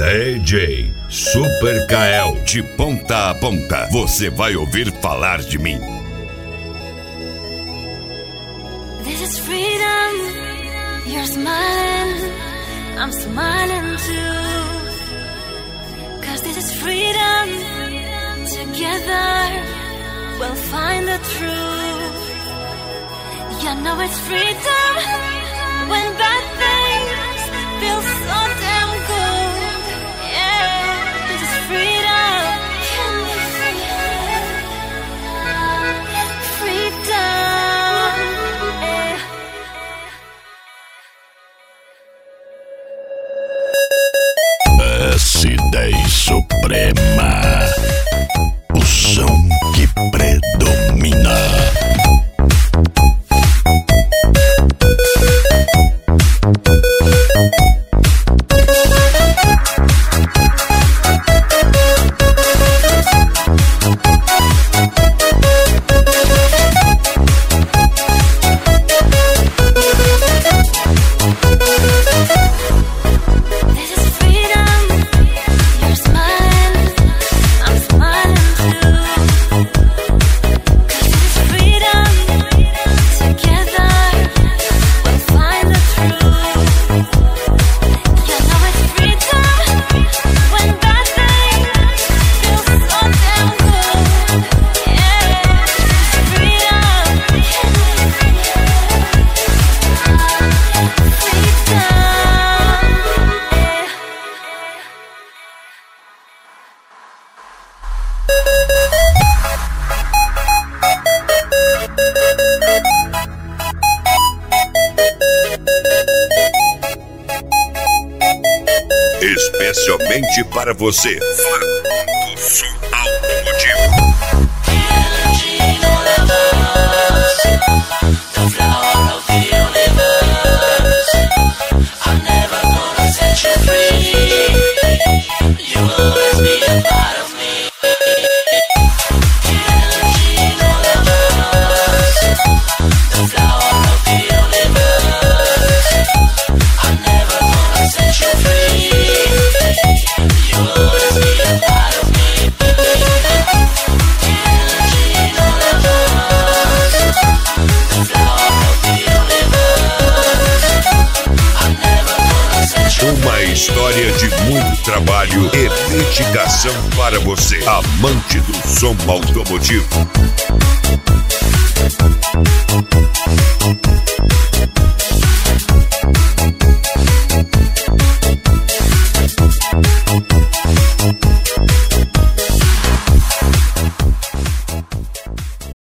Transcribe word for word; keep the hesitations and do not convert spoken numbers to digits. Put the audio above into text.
D J Super Kael. De ponta a ponta, você vai ouvir falar de mim. This is freedom. You're smiling, I'm smiling too. Cause this is freedom. Together we'll find the truth. You know it's freedom when bad things feel so damn good. Yeah, this is freedom. Can be free. Freedom. Yeah. S dez Suprema. O som que predomina. Especialmente para você, fã do som automotivo. Uma história de muito trabalho e dedicação para você, amante do som automotivo.